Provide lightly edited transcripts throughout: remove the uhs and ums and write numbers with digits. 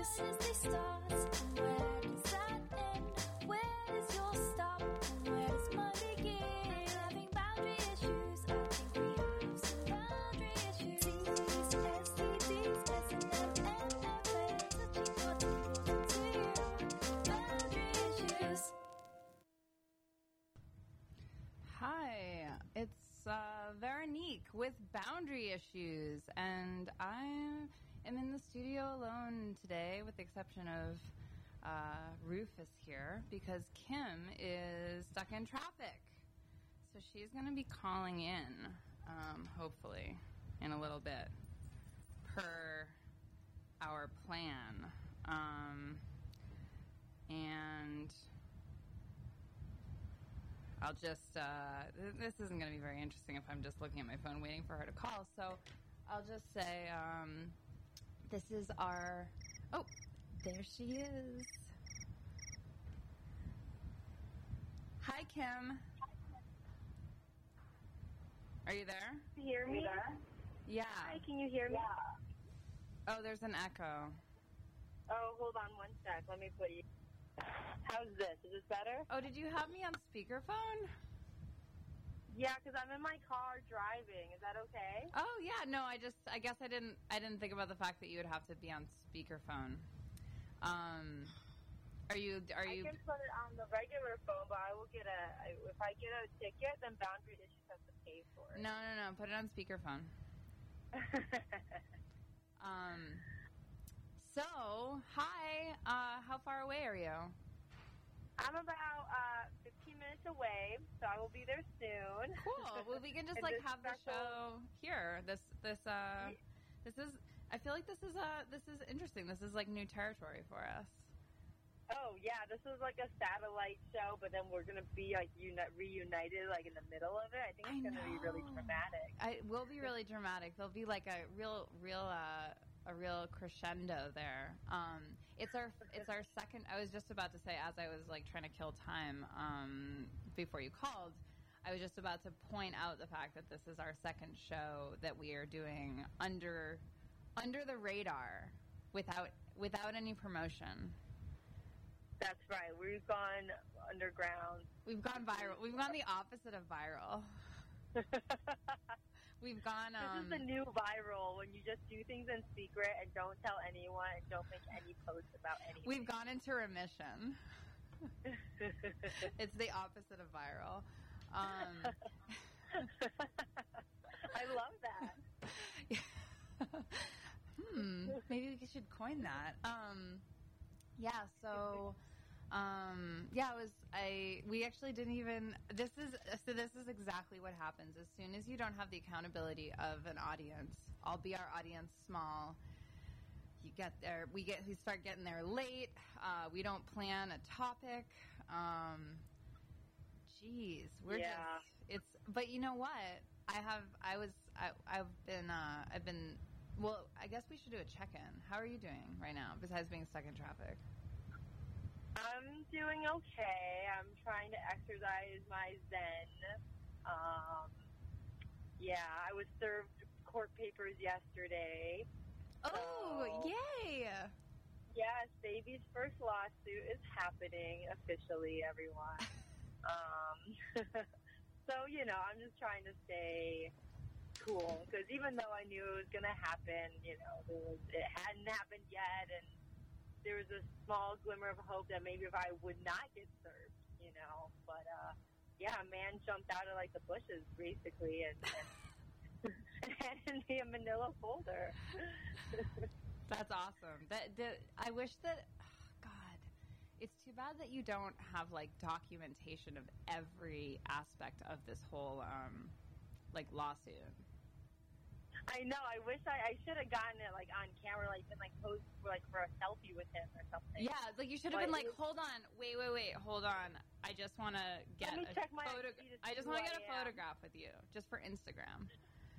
since they start? And where does that end? Where does yours stop? And where does mine begin? Having boundary issues, I think we have some boundary issues. T's, STDs, SNMNFA, searching for tools to you. Boundary issues. Hi, it's Veronique with Boundary Issues, and I am in the studio alone today, with the exception of Rufus here, because Kim is stuck in traffic. So she's going to be calling in, hopefully, in a little bit, per our plan. And I'll just, this isn't going to be very interesting if I'm just looking at my phone waiting for her to call. So I'll just say, this is our, oh, there she is. Hi, Kim. Are you there? Can you hear me? Yeah. Hi, can you hear me? Yeah. Oh, there's an echo. Oh, hold on one sec. Let me put you. How's this? Is this better? Oh, did you have me on speakerphone? Yeah, because I'm in my car driving. Is that okay? Oh, yeah. No, I guess I didn't think about the fact that you would have to be on speakerphone. Are you? I can put it on the regular phone, but I will get if I get a ticket, then Boundary Issues has to pay for it. No. Put it on speakerphone. So, hi. How far away are you? I'm about 15 minutes away, so I will be there soon. Cool. Well, we can just have the show here. This is. I feel like this is interesting. This is like new territory for us. Oh yeah, this is like a satellite show, but then we're gonna be like reunited, like in the middle of it. I think it's gonna be really dramatic. It will be really dramatic. There'll be like a real crescendo there. It's our second. I was just about to say, as I was like trying to kill time before you called, I was just about to point out the fact that this is our second show that we are doing under the radar, without any promotion. That's right. We've gone underground. We've gone viral. We've gone the opposite of viral. We've gone. This is the new viral, when you just do things in secret and don't tell anyone and don't make any posts about anything. We've gone into remission. It's the opposite of viral. I love that. Maybe we should coin that. Yeah, so, we actually didn't even, this is exactly what happens. As soon as you don't have the accountability of an audience, I'll be our audience small. You get there, we start getting there late. We don't plan a topic. But you know what? Well, I guess we should do a check-in. How are you doing right now, besides being stuck in traffic? I'm doing okay. I'm trying to exercise my zen. I was served court papers yesterday. Oh, yay! Yes, baby's first lawsuit is happening officially, everyone. So, I'm just trying to stay cool, because even though I knew it was going to happen, it hadn't happened yet, and there was a small glimmer of hope that maybe if I would not get served, but a man jumped out of like the bushes basically and handed me a manila folder. That's awesome. I wish that, God, it's too bad that you don't have like documentation of every aspect of this whole lawsuit. I know. I wish I should have gotten it like on camera, like been like posed for a selfie with him or something. Yeah, it's like you should have been like, hold on, wait, hold on. I just want to get a photograph with you, just for Instagram.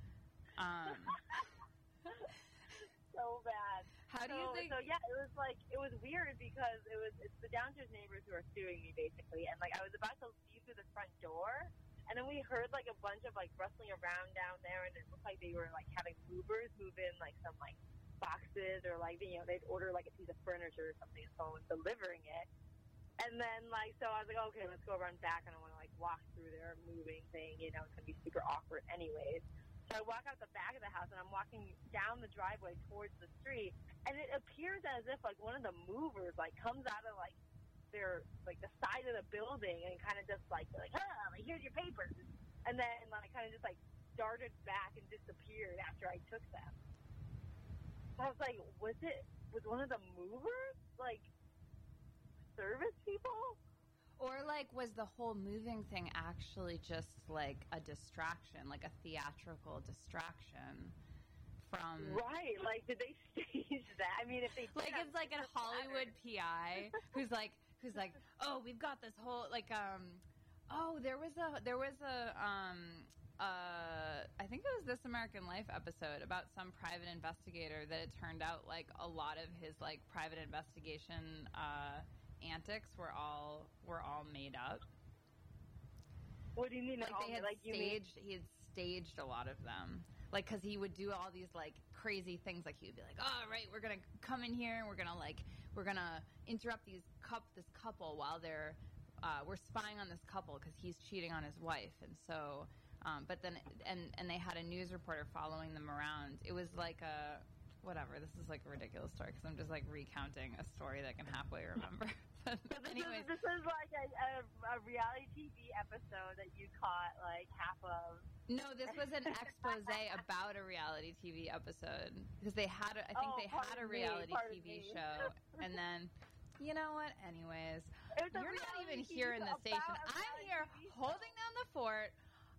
So bad. How do you think? So yeah, it was weird because it's the downstairs neighbors who are suing me basically, and like I was about to leave through the front door. And then we heard like a bunch of like rustling around down there, and it looked like they were like having movers move in like some like boxes or like, you know, they'd order like a piece of furniture or something and someone was delivering it. And then like, so I was like, okay, let's go around back. I don't want to like walk through their moving thing. You know, it's going to be super awkward anyways. So I walk out the back of the house and I'm walking down the driveway towards the street. And it appears as if like one of the movers like comes out of like their, like the side of the building and kind of just like, like, like here's your papers. And then like kind of just like darted back and disappeared after I took them. I was like, was one of the movers like service people? Or like, was the whole moving thing actually just like a distraction, like a theatrical distraction from? Right, like did they stage that? I mean, if they did, like it's like a Hollywood PI who's like, oh, we've got this whole like there was a I think it was This American Life episode about some private investigator that it turned out like a lot of his like private investigation antics were all made up. What do you mean? Like they had he had staged a lot of them. Like, because he would do all these like crazy things. Like he would be like, "Oh, right, we're gonna come in here and we're gonna interrupt this couple while we're spying on this couple because he's cheating on his wife." And so, but then and they had a news reporter following them around. It was like a whatever. This is like a ridiculous story because I'm just like recounting a story that I can halfway remember. But anyways, this is like a reality TV episode that you caught like half of. No, this was an expose about a reality TV episode because they had I think they had a reality TV show, and then you know what? Anyways, you're not even here in the station. I'm here holding down the fort.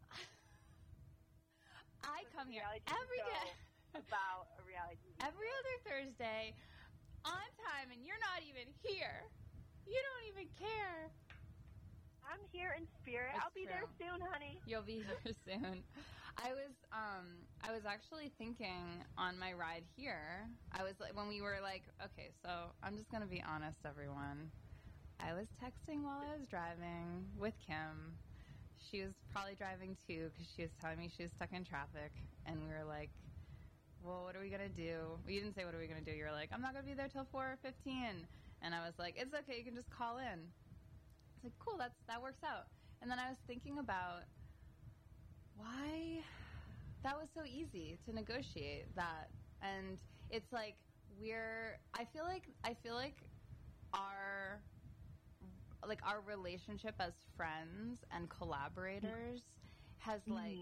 I come here every day. About a reality TV every other Thursday on time, and you're not even here. You don't even care. I'm here in spirit. It's I'll be true. there soon, honey. You'll be here soon. I was actually thinking on my ride here. I was like, when we were like, okay, so I'm just gonna be honest, everyone. I was texting while I was driving with Kim. She was probably driving too because she was telling me she was stuck in traffic, and we were like, well, what are we going to do? You didn't say what are we going to do. You were like, I'm not going to be there till 4:15. And I was like, it's okay. You can just call in. It's like, cool. That works out. And then I was thinking about why that was so easy to negotiate that. And it's like I feel like our relationship as friends and collaborators has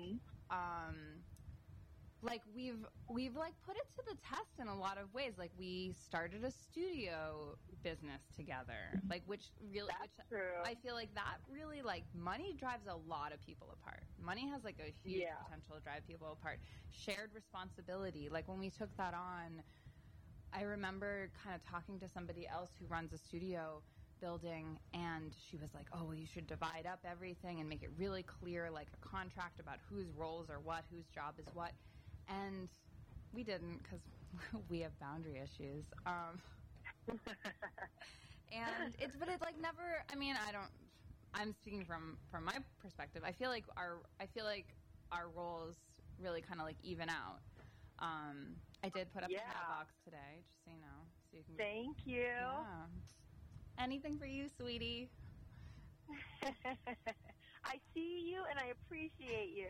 like we've like put it to the test in a lot of ways. Like we started a studio business together, like which true. I feel like that really like money drives a lot of people apart. Money has like a huge potential to drive people apart. Shared responsibility, like when we took that on, I remember kind of talking to somebody else who runs a studio building, and she was like, oh, well, you should divide up everything and make it really clear, like a contract about whose roles are what, whose job is what. And we didn't because we have boundary issues. And it's like never. I mean, I'm speaking from my perspective. I feel like our roles really kind of like even out. I did put up a mailbox today, just so you know. So you can. Thank you. Yeah. Anything for you, sweetie. I see you and I appreciate you.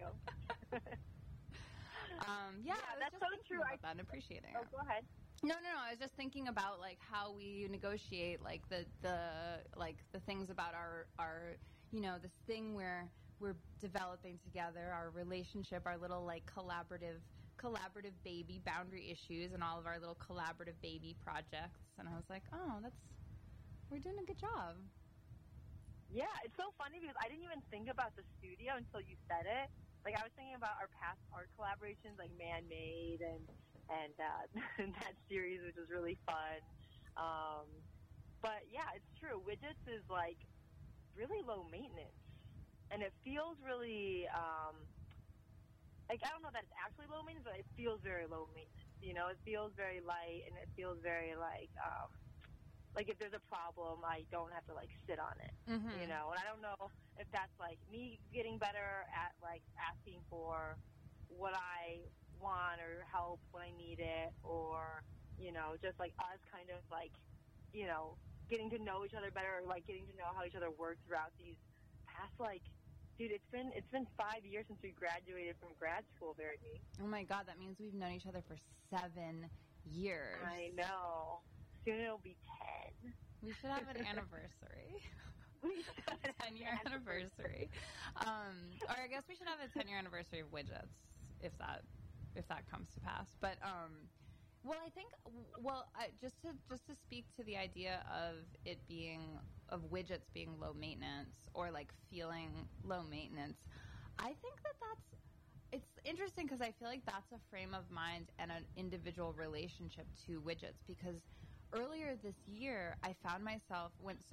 I was that's just so thinking true. about that and appreciating it. Go ahead. No. I was just thinking about like how we negotiate like the things about our this thing where we're developing together, our relationship, our little like collaborative baby boundary issues, and all of our little collaborative baby projects. And I was like, oh, we're doing a good job. Yeah, it's so funny because I didn't even think about the studio until you said it. Like, I was thinking about our past art collaborations, like Man-Made and that series, which was really fun. But, yeah, it's true. Widgets is, like, really low maintenance. And it feels really, like, I don't know that it's actually low maintenance, but it feels very low maintenance. You know, it feels very light, and it feels very, like if there's a problem, I don't have to, like, sit on it, you know? And I don't know if that's, like, me getting better at, like, asking for what I want or help when I need it, or just like us kind of like, getting to know each other better, or like getting to know how each other work throughout these past, like, dude, it's been 5 years since we graduated from grad school, Verity. Oh my God, that means we've known each other for 7 years. I know. Soon it'll be 10. We should have an anniversary. We should have A 10-year anniversary. Or I guess we should have a 10-year anniversary of widgets, if that comes to pass. But well, I think just to speak to the idea of widgets being low maintenance, or like feeling low maintenance, I think it's interesting, because I feel like that's a frame of mind and an individual relationship to widgets. Because earlier this year, I found myself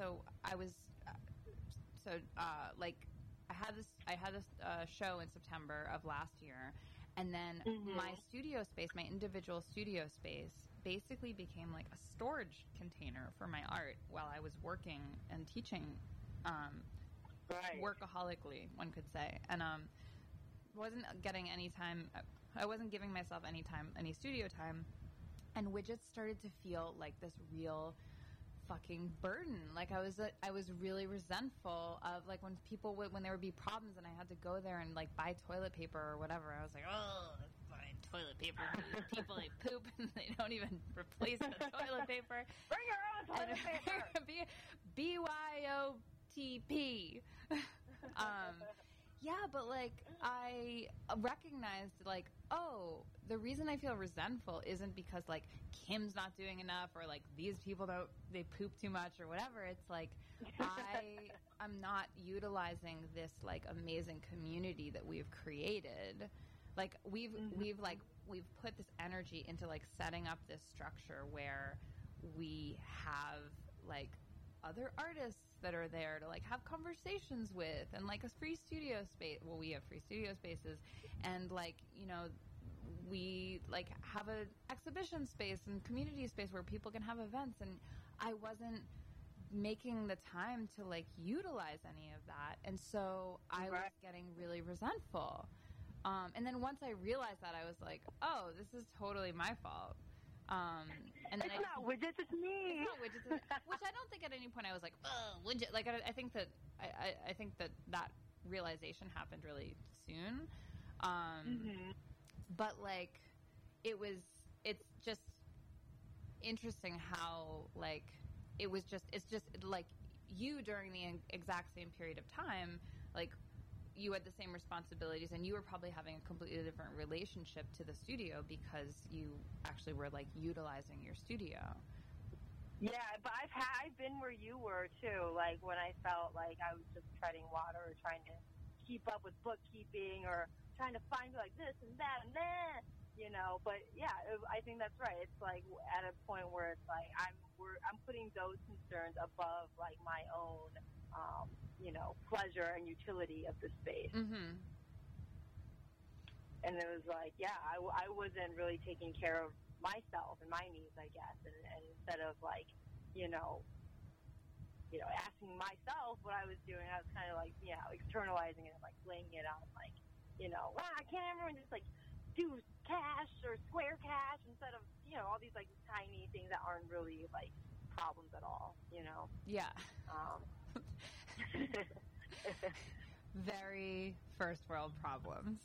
I had this show in September of last year, and then my studio space, my individual studio space, basically became like a storage container for my art while I was working and teaching, Right. workaholically, one could say, and wasn't getting any time. I wasn't giving myself any studio time, and widgets started to feel like this real fucking burden. Like I was really resentful of, like, when there would be problems and I had to go there and like buy toilet paper or whatever. I was like, oh, buying toilet paper. People, they poop and they don't even replace the toilet paper. Bring your own toilet paper. BYOTP. Yeah, but like I recognized, like, oh, the reason I feel resentful isn't because like Kim's not doing enough, or like these people they poop too much or whatever. It's like I'm not utilizing this like amazing community that we've created. Like we've put this energy into like setting up this structure where we have like other artists that are there to like have conversations with, and like a free studio space. Well, we have free studio spaces, and like, we like have an exhibition space and community space where people can have events, and I wasn't making the time to like utilize any of that, and so I was getting really resentful. And then once I realized that, I was like, oh, this is totally my fault. And then it's not widgets, it's me. It's not widgets, which I don't think at any point I was like, oh, widget. Like I think that that realization happened really soon. But like it's just interesting how like it's just like you during the exact same period of time, like you had the same responsibilities, and you were probably having a completely different relationship to the studio because you actually were like utilizing your studio. Yeah, but I've been where you were too. Like when I felt like I was just treading water, or trying to keep up with bookkeeping, or trying to find like this and that and that, But yeah, I think that's right. It's like at a point where it's like I'm putting those concerns above like my own, pleasure and utility of the space. Mm-hmm. And it was like, yeah, I wasn't really taking care of myself and my needs, I guess. And instead of like, asking myself what I was doing, I was kind of like, externalizing it, like laying it on, like, can't everyone just like do cash or square cash instead of, all these like tiny things that aren't really like problems at all, Yeah. Very first world problems.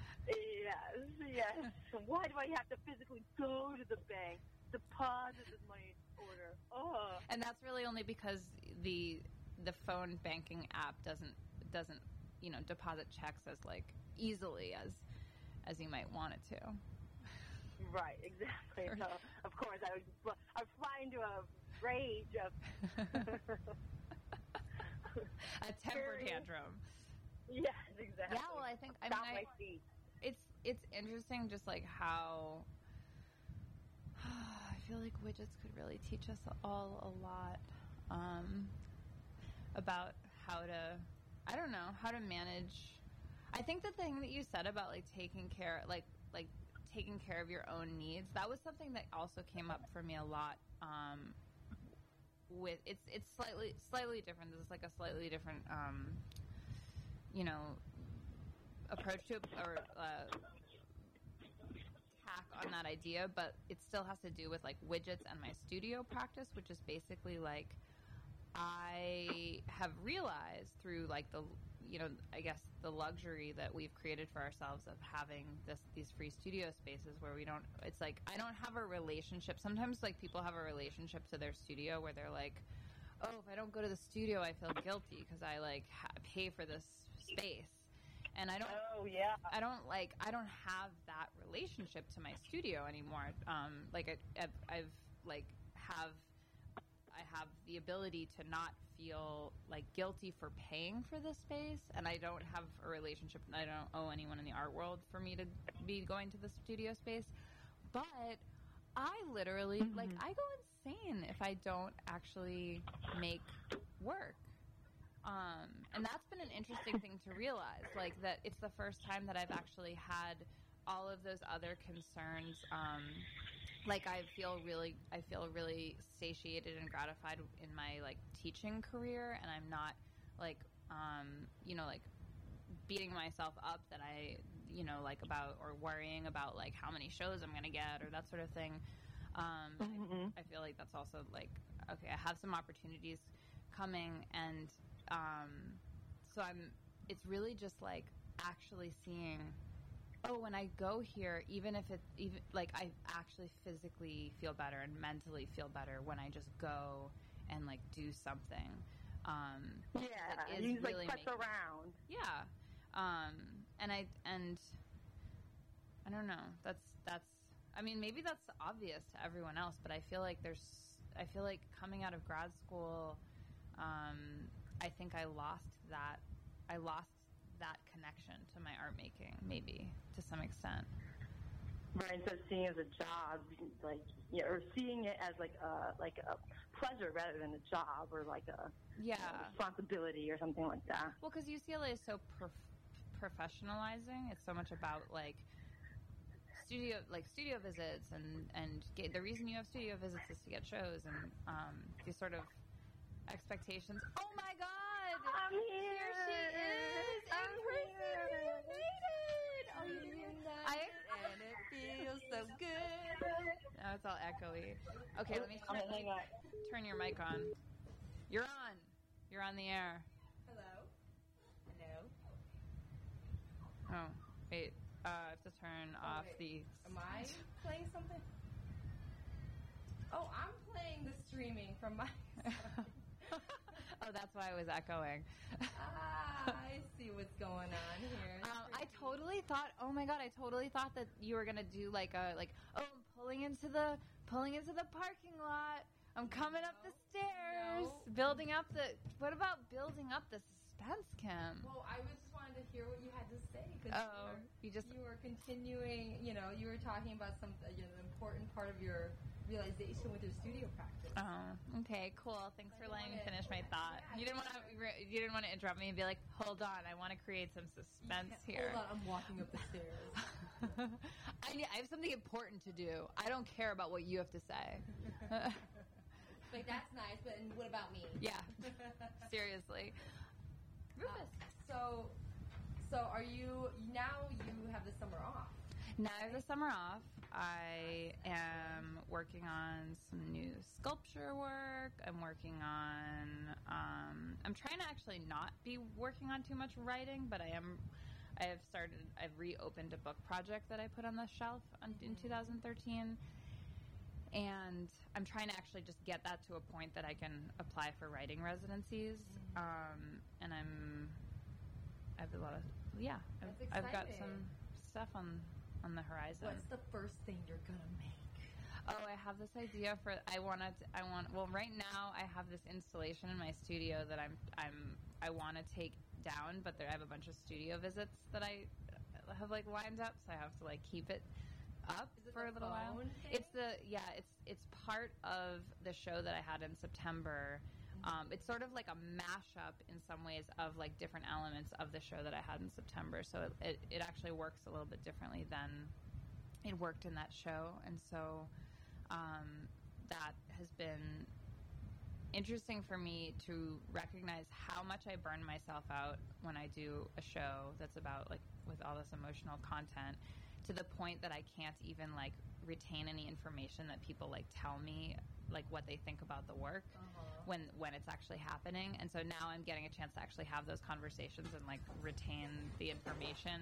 Yes. Why do I have to physically go to the bank, deposit this money order? Oh. And that's really only because the phone banking app doesn't deposit checks as like easily as you might want it to. Right, exactly. So of course I would fly into a rage of a temper tantrum. Yes, exactly. Yeah, well, I mean, my feet. It's interesting, just like how I feel like widgets could really teach us all a lot about how to manage. I think the thing that you said about like taking care of your own needs, that was something that also came up for me a lot. With it's slightly different. This is like a slightly different approach to or tack on that idea, but it still has to do with like widgets and my studio practice, which is basically like I have realized through like the, you know, I guess the luxury that we've created for ourselves of having these free studio spaces where we don't, it's like I don't have a relationship. Sometimes like people have a relationship to their studio where they're like, oh, if I don't go to the studio, I feel guilty because I like pay for this space. And I don't. Oh yeah. I don't have that relationship to my studio anymore. Like I've like I have the ability to not feel like guilty for paying for this space, and I don't have a relationship. I don't owe anyone in the art world for me to be going to the studio space. But I literally like I go insane if I don't actually make work. And that's been an interesting thing to realize, like that it's the first time that I've actually had all of those other concerns. Like I feel really satiated and gratified in my like teaching career, and I'm not like, you know, like beating myself up that I, you know, like about or worrying about like how many shows I'm going to get or that sort of thing. I feel like that's also like, okay, I have some opportunities coming, and so it's really just like actually seeing, oh, when I go here, even like I actually physically feel better and mentally feel better when I just go and like do something. Yeah, you really like putz around. Yeah. And I don't know. That's I mean, maybe that's obvious to everyone else, but I feel like coming out of grad school, I think I lost that connection to my art making, maybe to some extent. Right, instead of seeing it as a job, like, yeah, or seeing it as like a pleasure rather than a job or like a responsibility or something like that. Well, because UCLA is so professionalizing. It's so much about like studio visits and the reason you have studio visits is to get shows and these sort of expectations. Oh my God! I'm here. Here she is in person. We made it. Oh, you did And it feels so good. Now it's all echoey. Okay, let me turn your mic on. You're on. You're on the air. Hello? Hello? Oh, wait. I have to turn off the... Am I playing something? Oh, I'm playing the streaming from my... Oh, that's why I was echoing. I see what's going on here. I totally thought, oh my God, I totally thought that you were gonna do I'm pulling into the parking lot. I'm coming up the stairs, building up the. What about building up the suspense, Kim? Well, I just wanted to hear what you had to say. You were continuing. You know, you were talking about some an important part of your realization with your studio practice. Oh, okay, cool. Thanks for letting me finish my thought. You didn't want to interrupt me and be like, "Hold on, I want to create some suspense here." Hold on, I'm walking up the stairs. I have something important to do. I don't care about what you have to say. Like, that's nice, but what about me? Yeah, seriously. Rufus. So are you have the summer off? Now I have the summer off. I am working on some new sculpture work. I'm working on, I'm trying to actually not be working on too much writing, but I've reopened a book project that I put on the shelf in 2013. And I'm trying to actually just get that to a point that I can apply for writing residencies. And I've got some stuff on the horizon. What's the first thing you're gonna make? Oh, I have this idea for. Well, right now I have this installation in my studio that I want to take down, but I have a bunch of studio visits that I have like lined up, so I have to like keep it up for a little while. Thing? It's part of the show that I had in September. It's sort of like a mashup in some ways of like different elements of the show that I had in September. So it actually works a little bit differently than it worked in that show. And so that has been interesting for me to recognize how much I burn myself out when I do a show that's about like with all this emotional content, to the point that I can't even like retain any information that people like tell me like what they think about the work when it's actually happening. And so now I'm getting a chance to actually have those conversations and like retain the information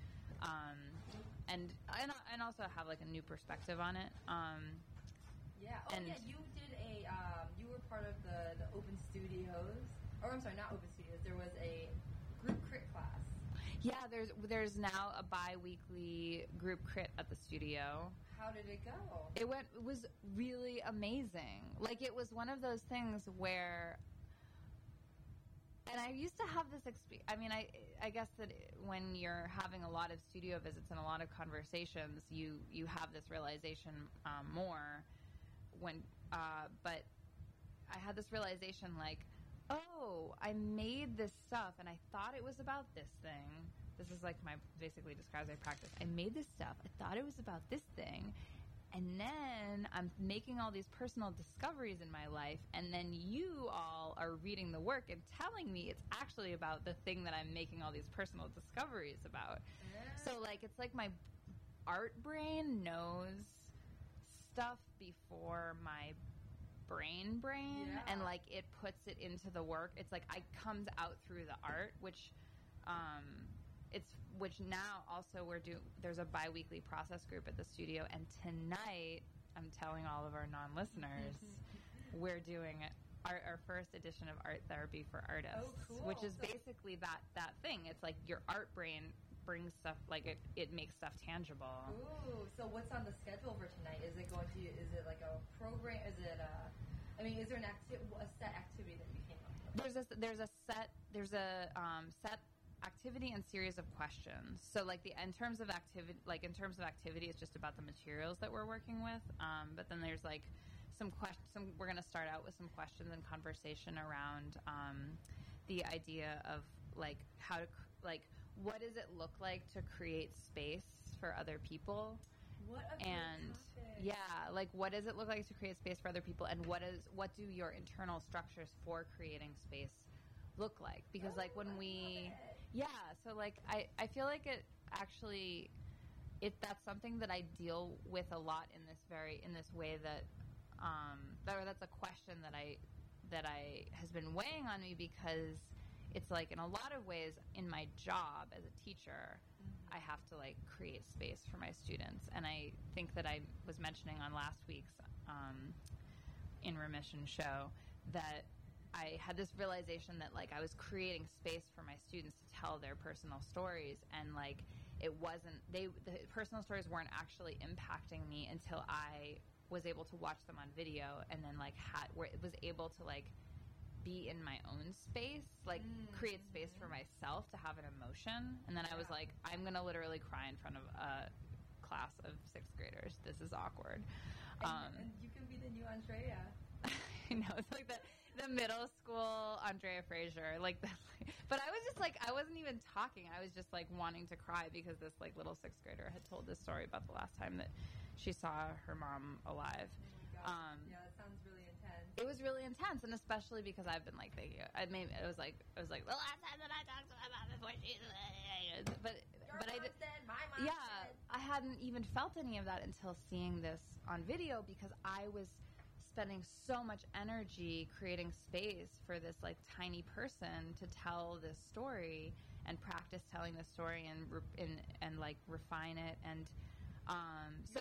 and also have like a new perspective on it. Yeah. Oh, and yeah. You did you were part of the Open Studios. Or I'm sorry, not Open Studios. There was a group crit class. Yeah, there's now a bi-weekly group crit at the studio. How did it go? It was really amazing. Like, it was one of those things where, and I used to have this experience. I mean, I guess that when you're having a lot of studio visits and a lot of conversations, you have this realization more. But I had this realization like, oh, I made this stuff and I thought it was about this thing. This is like basically describes my practice. I made this stuff. I thought it was about this thing. And then I'm making all these personal discoveries in my life. And then you all are reading the work and telling me it's actually about the thing that I'm making all these personal discoveries about. So like, it's like my art brain knows stuff before my brain and like it puts it into the work. It's like it comes out through the art, which now also there's a bi-weekly process group at the studio, and tonight I'm telling all of our non-listeners we're doing our first edition of Art Therapy for Artists. Oh, cool. Which is basically that thing. It's like your art brain brings stuff, like it makes stuff tangible. Ooh, so what's on the schedule for tonight? Is it like a program? Is it is there a set activity that you came up with? There's a set activity and series of questions. So like in terms of activity, it's just about the materials that we're working with. But then there's like some questions. We're going to start out with some questions and conversation around the idea of like how to what does it look like to create space for other people? What a great topic. Yeah, like what does it look like to create space for other people, and what do your internal structures for creating space look like? Because like when so like I feel like it actually that's something that I deal with a lot in this way that that's a question that I has been weighing on me, because it's like in a lot of ways in my job as a teacher, I have to like create space for my students. And I think that I was mentioning on last week's In Remission show that I had this realization that like I was creating space for my students to tell their personal stories, and like the personal stories weren't actually impacting me until I was able to watch them on video, and then like was able to like be in my own space, like create space for myself to have an emotion. And then I was like, I'm gonna literally cry in front of a class of 6th graders. This is awkward. And you can be the new Andrea. I know, it's like the middle school Andrea Fraser, like that. But I was just like, I wasn't even talking. I was just like wanting to cry because this like little 6th grader had told this story about the last time that she saw her mom alive. Oh my gosh. Yeah, that sounds really intense. It was really intense, and especially because I've been like thinking. It was like the last time that I talked about this, but I did. My mom said. I hadn't even felt any of that until seeing this on video, because I was spending so much energy creating space for this like tiny person to tell this story and practice telling the story and like refine it. And so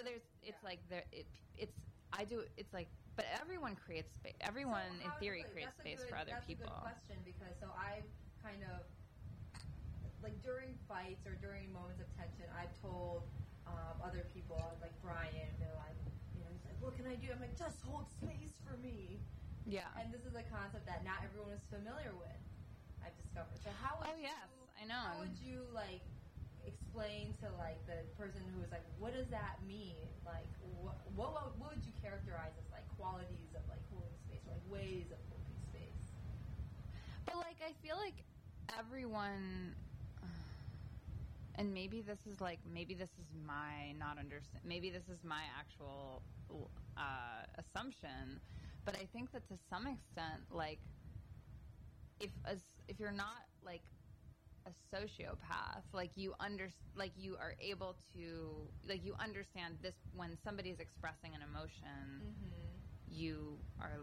but everyone creates space. Everyone in theory creates space for other people. That's a good question, because I've kind of like during fights or during moments of tension, I've told other people like Brian, they're like, he's like, what can I do? I'm like, just hold space for me. Yeah. And this is a concept that not everyone is familiar with, I've discovered. So how would I know. How would you like explain to like the person who is like, what does that mean? Like, what would you characterize as like qualities of like holding space, or like ways of holding space? But like, I feel like everyone, and maybe this is my not understand. Maybe this is my actual assumption, but I think that to some extent, like, if you're not like a sociopath. Like you are able to, like you understand this when somebody is expressing an emotion. You are.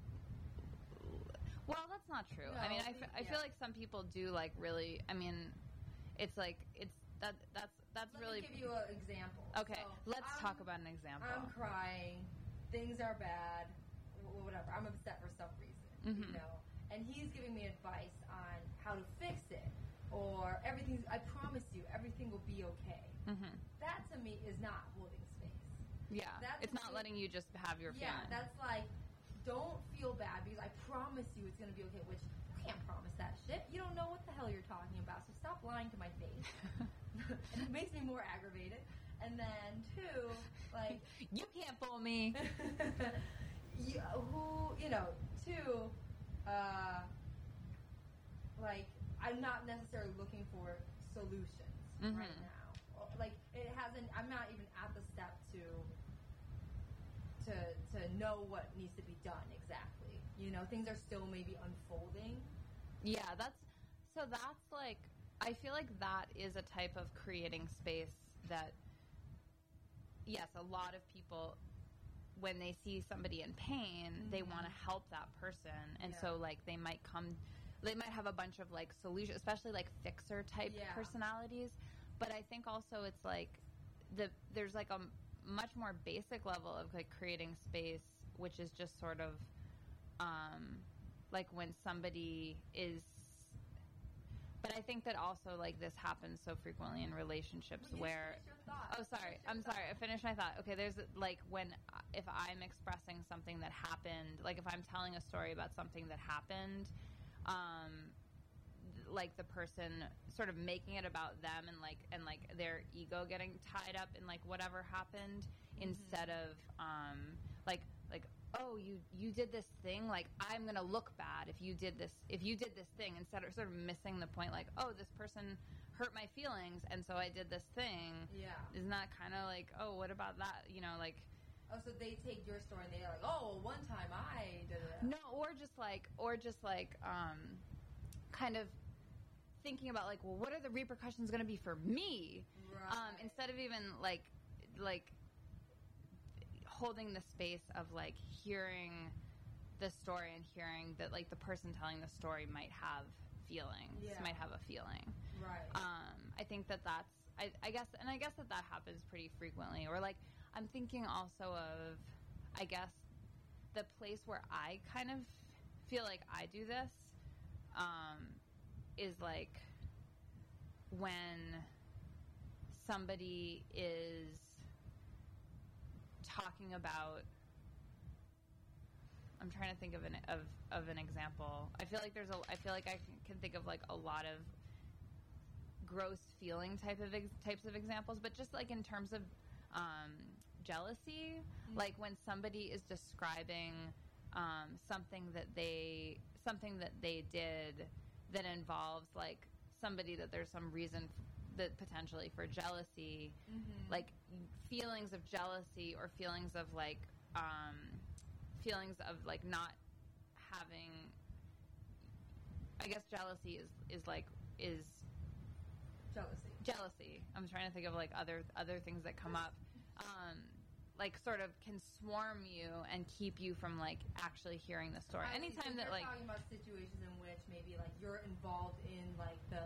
Well, that's not true. No, I mean, I feel like some people do like really. I mean, it's like that's Let really. me give you an example. Okay, So, let's talk about an example. I'm crying. Things are bad. Whatever. I'm upset for some reason. You know. And he's giving me advice on how to fix it, or everything's. I promise you, everything will be okay. That to me is not holding space. Yeah, That's it's not letting you just have your Yeah, feeling. that's like, don't feel bad because I promise you it's gonna be okay. Which you can't promise that shit. You don't know what the hell you're talking about. So stop lying to my face. And it makes me more aggravated. And then two, like You can't fool me. two, like I'm not necessarily looking for solutions right now. Like it hasn't. I'm not even at the step to know what needs to be done exactly. You know, things are still maybe unfolding. Yeah, that's like, I feel like that is a type of creating space that, yes, a lot of people, when they see somebody in pain, they want to help that person. And so, like, they might have a bunch of, like, solutions, especially, like, fixer type personalities. But I think also it's, like, there's, like, a much more basic level of, like, creating space, which is just sort of, like, when somebody is... But I think that also, like, this happens so frequently in relationships where... Oh, sorry. I'm sorry. I finished my thought. Okay, there's, like, if I'm expressing something that happened, like, if I'm telling a story about something that happened, like, the person sort of making it about them and their ego getting tied up in, like, whatever happened instead of, like, oh, you did this thing, like, I'm gonna look bad if you did this thing, instead of sort of missing the point, like, oh, this person hurt my feelings and so I did this thing. Isn't that kind of like, oh, what about that, you know, like... Oh, so they take your story and they're like, oh, one time I did it. No, or just like kind of thinking about, like, well, what are the repercussions going to be for me? Right. Instead of even like holding the space of, like, hearing the story and hearing that, like, the person telling the story might have feelings, might have a feeling. Right. I think that's, I guess that happens pretty frequently. Or, like, I'm thinking also of, I guess, the place where I kind of feel like I do this, is, like, when somebody is talking about... I'm trying to think of an example. I feel like I can think of, like, a lot of gross feeling types of examples, but just, like, in terms of jealousy, like when somebody is describing something that they did that involves, like, somebody that there's some reason that potentially for jealousy, like feelings of jealousy or feelings of, like, not having, I guess jealousy is jealousy. I'm trying to think of, like, other things that come up, like, sort of can swarm you and keep you from, like, actually hearing the story. Anytime that, like, talking about situations in which maybe, like, you're involved in, like, the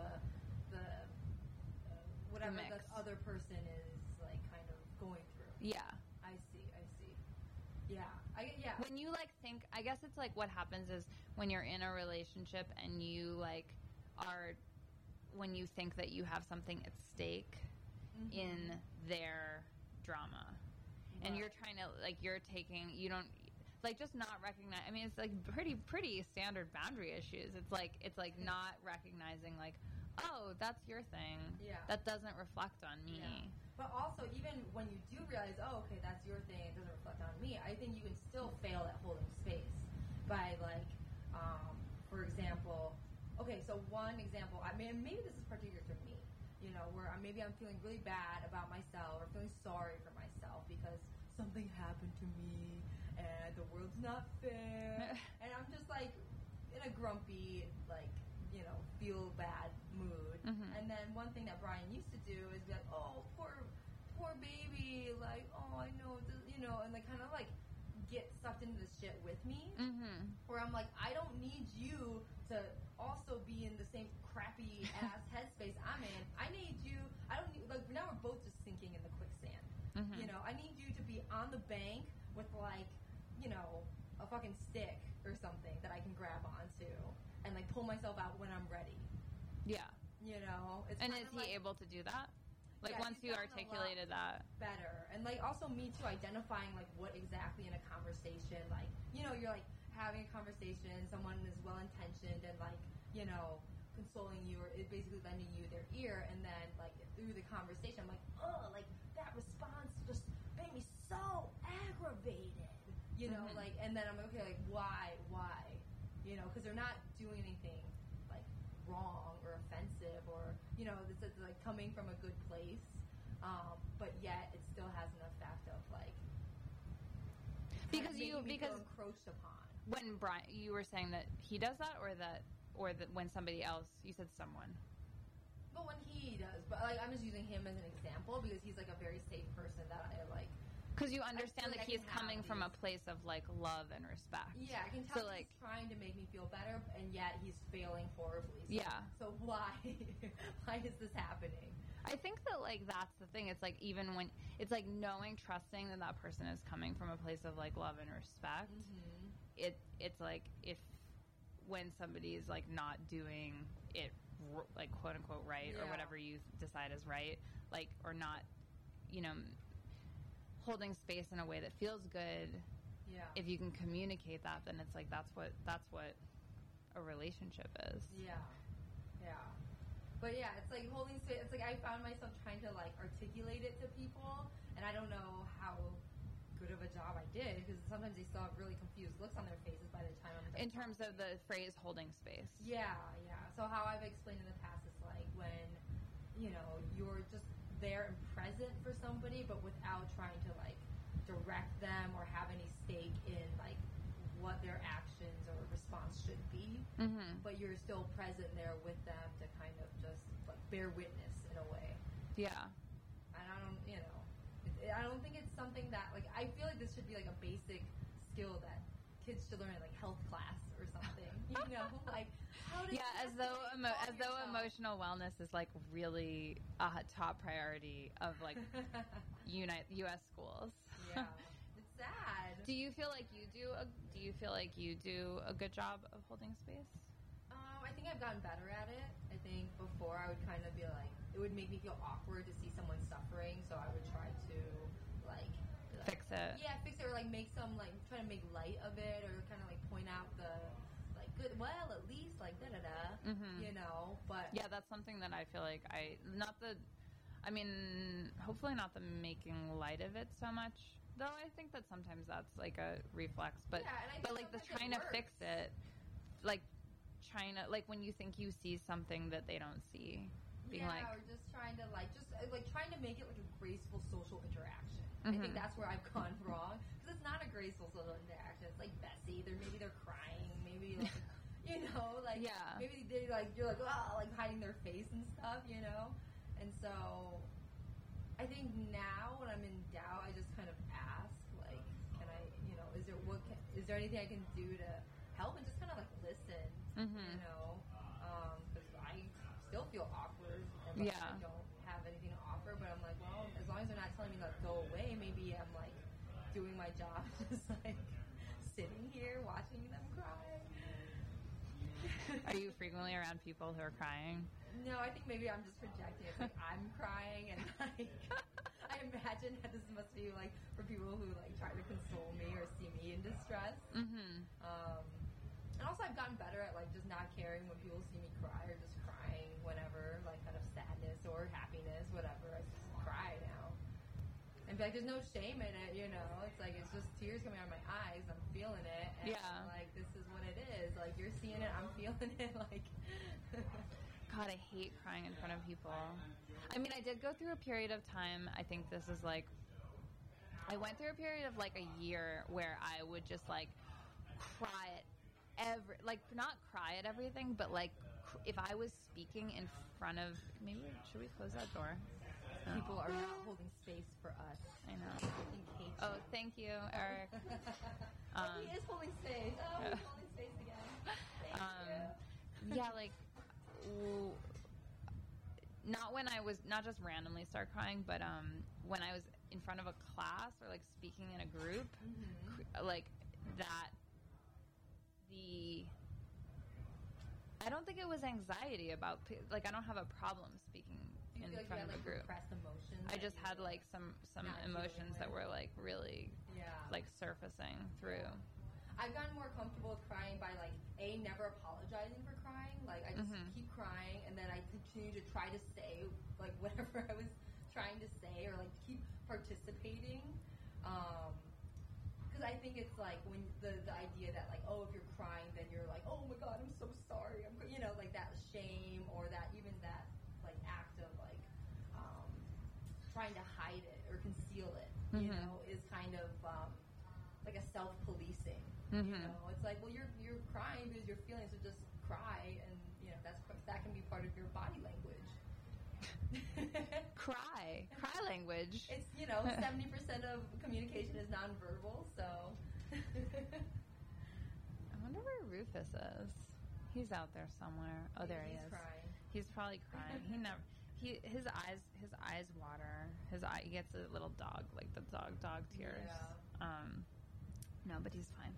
whatever mix. the other person is, like, kind of going through. Yeah. I see. Yeah. When you, like, think, I guess it's, like, what happens is when you're in a relationship and you, like, when you think that you have something at stake in their drama. And you're trying to, like, you don't, like, just not recognize, I mean, it's, like, pretty standard boundary issues. It's like not recognizing, like, oh, that's your thing. Yeah. That doesn't reflect on me. Yeah. But also, even when you do realize, oh, okay, that's your thing, it doesn't reflect on me, I think you can still fail at holding space by, like, for example, okay, so one example, I mean, maybe this is particular to me, you know, where maybe I'm feeling really bad about myself or feeling sorry for myself because something happened to me and the world's not fair. And I'm just, like, in a grumpy, like, you know, feel bad mood. Mhm. And then one thing that Brian used to do is be like, oh, poor baby, like, oh, I know, and like kind of like get sucked into this shit with me. Mhm. Where I'm like, I don't need you to also be in the same crappy ass headspace I'm in. I need you. I don't need, like, now we're both just sinking in the quicksand. Mhm. You know, I need you to be on the bank with, like, a fucking stick or something that I can grab onto and, like, pull myself out when I'm ready. Yeah. It's And kind is of he like able to do that? Like, Yeah, once he's you gotten a lot articulated that. better. And, like, also me, too, identifying, like, what exactly in a conversation, like, you're, like, having a conversation, someone is well-intentioned and, like, consoling you or basically lending you their ear, and then, like, through the conversation, I'm like, oh, like, that response just made me so aggravated, Mhm. like, and then I'm like, okay, like, why, because they're not doing anything, like, wrong or offensive or, this is, like, coming from a good place, but yet it still has an effect of, like, kind of making me feel encroached upon. When Brian, you were saying that he does that, or that when somebody else, you said someone. But when he does, but like I'm just using him as an example because he's like a very safe person that I like. Because you understand like that I he's can have coming from a these. place of like love and respect. Yeah, I can tell So, he's like- trying to make me feel better, and yet he's failing horribly. So, Yeah. So why, why is this happening? I think that like that's the thing. It's like even when it's like knowing, trusting that that person is coming from a place of like love and respect. Mm-hmm. It's like if when somebody's like not doing it like quote unquote right or Yeah. whatever you decide is right, like or not, holding space in a way that feels good. Yeah. If you can communicate that, then it's like that's what a relationship is. Yeah. Yeah. But yeah, it's like holding space. It's like I found myself trying to like articulate it to people, and I don't know how good of a job I did because sometimes they still have really confused looks on their faces by the time I'm done In terms of talking. the phrase holding space. Yeah, yeah. So how I've explained in the past is like when, you're just there and present for somebody, but without trying to like direct them or have any stake in like what their actions or response should be. Mm-hmm. But you're still present there with them to kind of just like bear witness in a way. Yeah. And I don't think it's something that like I feel like this should be like a basic skill that kids should learn in like health class or something. Like how to Yeah, as though emotional wellness is like really a top priority of like U.S. schools. Yeah, it's sad. Do you feel like you do a good job of holding space? I think I've gotten better at it. I think before I would kind of be like, it would make me feel awkward to see someone suffering, so I would try to like Fix it. Yeah, fix it or like make some like try to make light of it or kind of like point out the like good. Well, at least like da da da. Mhm. But Yeah, that's something that I feel like hopefully not the making light of it so much. Though I think that sometimes that's like a reflex, but Yeah, and I but think like the sometimes it trying to fix works. it, like trying to like when you think you see something that they don't see, being yeah, like, or just trying to like trying to make it like a graceful social interaction. I think Mhm. that's where I've gone wrong because it's not a graceful social interaction. It's like messy. Maybe they're crying. Maybe like like Yeah. maybe they like you're like like hiding their face and stuff. And so I think now when I'm in doubt, I just kind of ask like, can I is there anything I can do to help and just kind of like listen. Mhm. Because I still feel awkward and like, Yeah. I don't have anything to offer, but I'm like, well, as long as they're not telling me to like, go away, maybe I'm like doing my job, just like sitting here watching them cry. are you frequently around people who are crying? No, I think maybe I'm just projecting. It's like I'm crying, and like I imagine that this must be like for people who like try to console me or see me in distress. Mm-hmm. And also, I've gotten better at like just not caring when people see me cry or just crying whenever, like kind of sadness or happiness, whatever. I just cry now. And like, there's no shame in it, It's like it's just tears coming out of my eyes. I'm feeling it, and Yeah. like this is what it is. Like you're seeing it, I'm feeling it. Like. God, I hate crying in front of people. I mean, I did go through a period of time. I think this is like, I went through a period of like a year where I would just like cry at not cry at everything, but like if I was speaking in front of, maybe should we close that door? No. People are not holding space for us. I know. In case. Oh, thank you, Eric. He is holding space. Oh, he's holding space again. Thank you. Yeah, like, not when I was, not just randomly start crying, but when I was in front of a class or like speaking in a group, like that, I don't think it was anxiety about, like, I don't have a problem speaking Do you in feel like front you of had a group. repressed emotions? I that just you had were, like some not emotions dealing that with? were like really yeah. like surfacing through. I've gotten more comfortable with crying by like never apologizing for crying. Like I just keep crying and then I continue to try to say like whatever I was trying to say or like keep participating. Because I think it's like when the idea that like, oh, if you're crying then you're like, oh my god, I'm so sorry. Like that shame or that even that like act of like trying to hide it or conceal it, you know, is kind of like a self-policing. You know, it's like, well, you're crying because you're feeling, so just cry, and you know that can be part of your body language. Cry language. It's 70% of communication is nonverbal, so. I wonder where Rufus is. He's out there somewhere. Oh, there he He's is. crying. He's probably crying. His eyes water. He gets a little dog, like the dog tears. Yeah. No, but he's fine.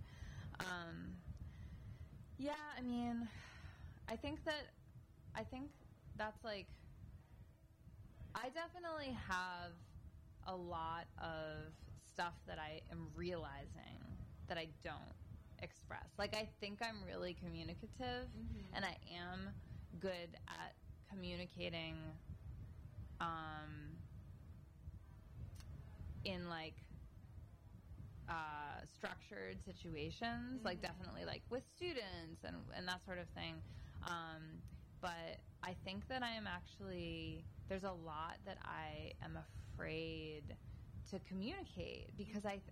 Yeah, I mean, I think that's like, I definitely have a lot of stuff that I am realizing that I don't express. Like, I think I'm really communicative, and I am good at communicating in like structured situations, like definitely like with students and that sort of thing. But I think that I am actually, there's a lot that I am afraid to communicate because I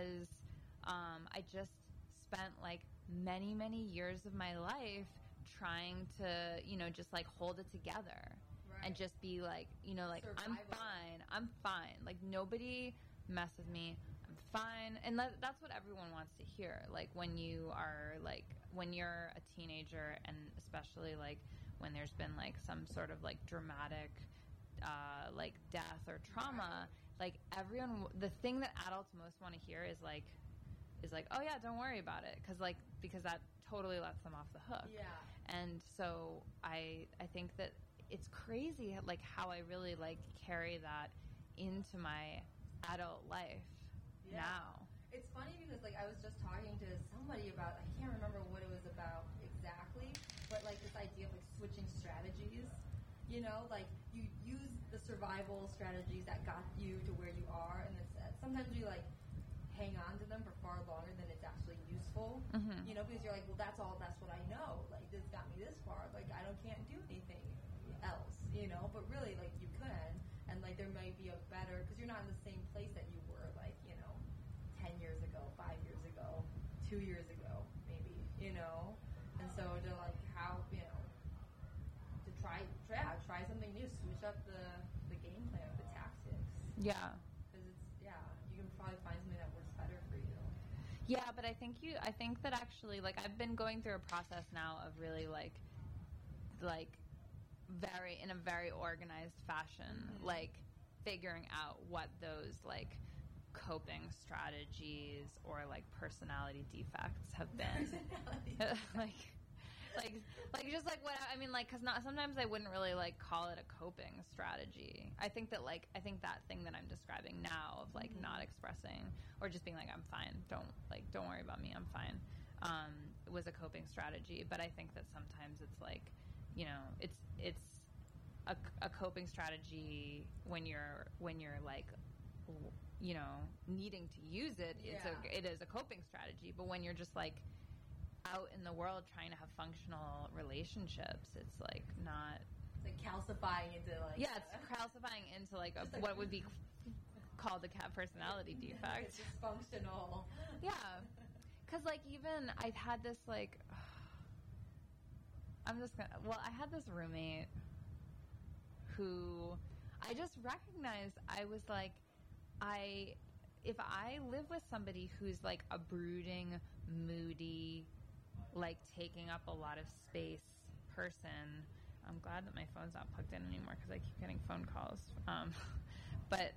just spent like many years of my life trying to, just like hold it together. Right. And just be like, like, Survival. I'm fine. Like, nobody mess with me. I'm fine. And that's what everyone wants to hear. Like, when you're a teenager, and especially, like, when there's been, like, some sort of, like, dramatic, like, death or trauma, like, everyone, the thing that adults most want to hear is like, oh, yeah, don't worry about it. Because that totally lets them off the hook. Yeah. And so I think that it's crazy, like, how I really, like, carry that into my adult life now. It's funny because, like, I was just talking to somebody about, I can't remember what it was about exactly, but, like, this idea of, like, switching strategies. Like, you use the survival strategies that got you to where you are, and sometimes you, like, hang on to them for far longer than it's actually useful. Because you're like, well, that's what I know. Like, this got me this far. Like, I can't do anything else, but really, like, you can, and like there might be a better, because you're not in the same place that you were, like, 10 years ago, 5 years ago, 2 years ago, maybe, and so to like how, to try something new, switch up the game plan, the tactics, Yeah. because you can probably find something that works better for you. Yeah, but I think that actually, like, I've been going through a process now of really like in a very organized fashion, like figuring out what those like coping strategies or like personality defects have been. like just like what I mean, like, because sometimes I wouldn't really like call it a coping strategy. I think that thing that I'm describing now of like not expressing or just being like, I'm fine, don't worry about me, I'm fine, it was a coping strategy. But I think that sometimes it's like, it's a coping strategy when you're like, needing to use it. It is a coping strategy. But when you're just like out in the world trying to have functional relationships, it's like not. It's like calcifying into like. Yeah, it's calcifying into like what would be called a personality defect. It's dysfunctional. Yeah, because like even I've had this like. I'm just gonna. Well, I had this roommate who I just recognized. I was like, if I live with somebody who's like a brooding, moody, like taking up a lot of space person. I'm glad that my phone's not plugged in anymore because I keep getting phone calls. But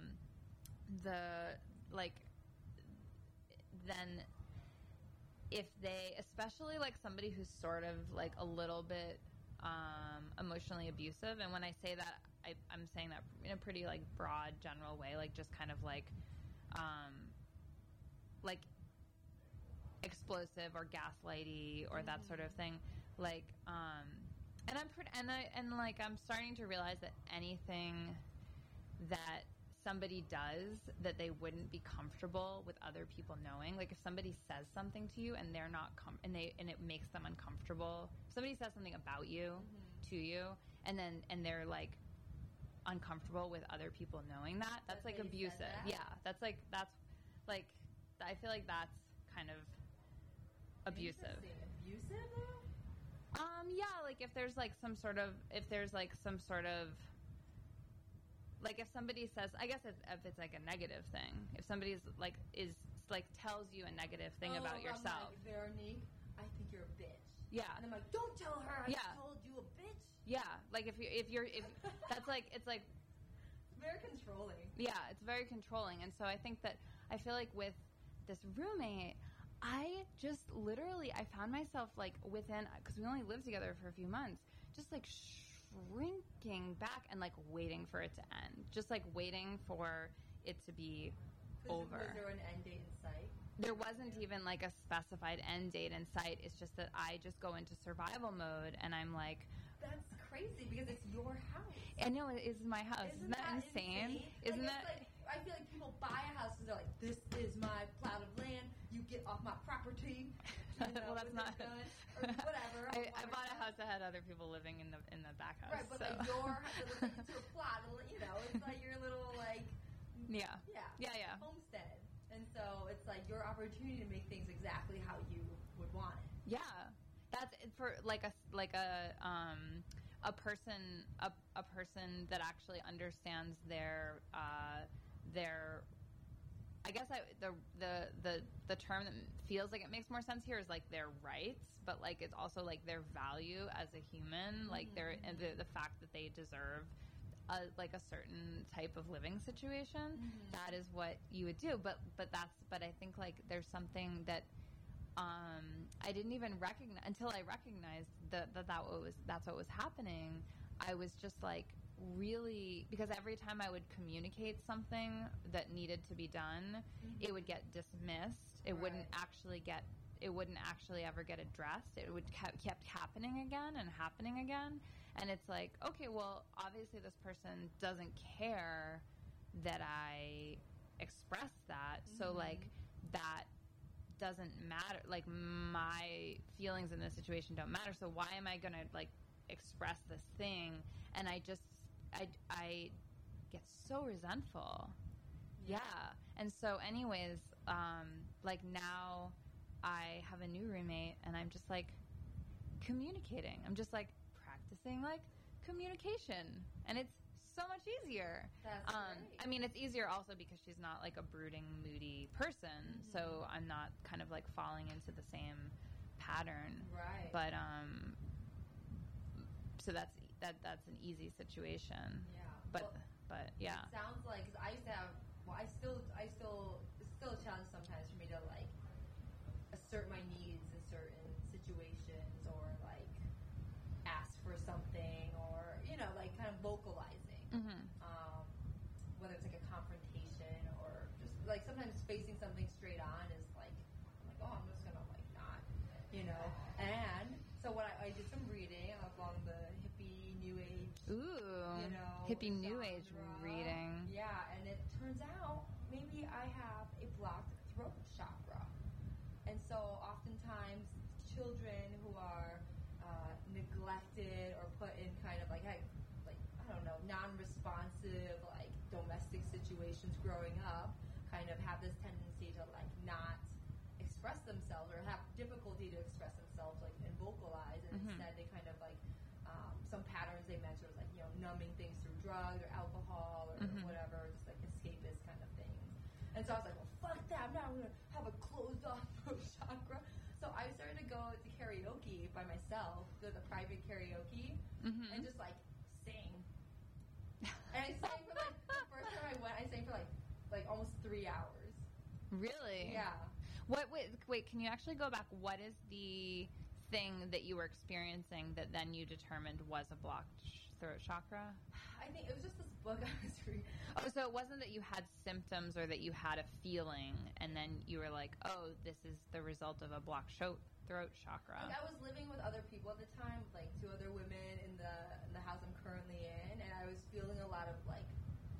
then if they, especially like somebody who's sort of like a little bit emotionally abusive, and when I say that, I'm saying that in a pretty like broad, general way, like just kind of like explosive or gaslighty or that sort of thing, like and I'm starting to realize that anything that somebody does that they wouldn't be comfortable with other people knowing, like if somebody says something to you and they're not and it makes them uncomfortable, if somebody says something about you to you and they're like uncomfortable with other people knowing that's like abusive. Yeah, that's like I feel like that's kind of abusive. Abusive though? Yeah, like if there's some sort of like if somebody says, I guess if it's like a negative thing, if somebody's like tells you a negative thing about yourself. I'm like, Veronique, I think you're a bitch. Yeah. And I'm like, don't tell her I told you a bitch. Yeah, like if that's like it's like very controlling. Yeah, it's very controlling, and so I think that I feel like with this roommate, I just literally I found myself like because we only lived together for a few months, just like shrinking back and like waiting for it to end, just like waiting for it to be over. Was there an end date in sight? There wasn't even like a specified end date in sight. It's just that I just go into survival mode and I'm like, that's crazy because it's your house. I know, it is my house. Isn't that insane? Isn't like, that? Like, I feel like people buy a house and they're like, this is my plot of land. You get off my property. You know, well, that's not. Or whatever. I bought a house that had other people living in the back house. Right, but so. like it's your plot. You know, it's like your little like. Yeah. Homestead, and so it's like your opportunity to make things exactly how you would want it. Yeah, that's for like a person that actually understands their I guess the term that feels like it makes more sense here is like their rights, but like it's also like their value as a human, like the fact that they deserve like a certain type of living situation. That is what you would do, but I think like there's something that I didn't even recognize until I recognized that's what was happening. I was just like really, because every time I would communicate something that needed to be done, it would get dismissed. It wouldn't actually ever get addressed. It would kept happening again and happening again. And it's like, okay, well, obviously this person doesn't care that I express that. So like that doesn't matter. Like my feelings in this situation don't matter. So why am I going to like express this thing? And I get so resentful. Yeah. And so anyways, like now I have a new roommate and I'm just like communicating. I'm just like practicing like communication, and it's so much easier. That's great. I mean, it's easier also because she's not like a brooding, moody person, so I'm not kind of like falling into the same pattern. Right. But so that's an easy situation. Yeah. But yeah. It sounds like, cause I used to have. Well, I still. It's still a challenge sometimes for me to like assert my needs in certain situations, or like ask for something, or like kind of vocalizing. Whether it's like a confrontation or just like sometimes facing something straight on is like, I'm like, oh, I'm just gonna like not, And so what I did some reading along the hippie new age. Ooh. Hippie new age reading. Yeah, and it turns out maybe I have a blocked throat chakra. And so oftentimes children who are neglected or put in kind of like I don't know, non-responsive, like domestic situations growing up, kind of have this tendency to like not express themselves or have difficulty to express themselves, like, and vocalize, and instead they kind of, like, some patterns they mentioned was, like, you know, numbing things through drugs or alcohol or whatever, just, like, escapist kind of things. And so I was like, well, fuck that, I'm not going to have a closed-off throat chakra. So I started to go to karaoke by myself, to the private karaoke, and just, like, sing. And I sang for, like, the first time I went, I sang for, like almost 3 hours. Really? Yeah. Wait, can you actually go back? What is the thing that you were experiencing that then you determined was a blocked throat chakra? I think it was just this book I was reading. Oh, so it wasn't that you had symptoms or that you had a feeling and then you were like, oh, this is the result of a blocked throat chakra. Like, I was living with other people at the time, like 2 other women in the house I'm currently in, and I was feeling a lot of, like,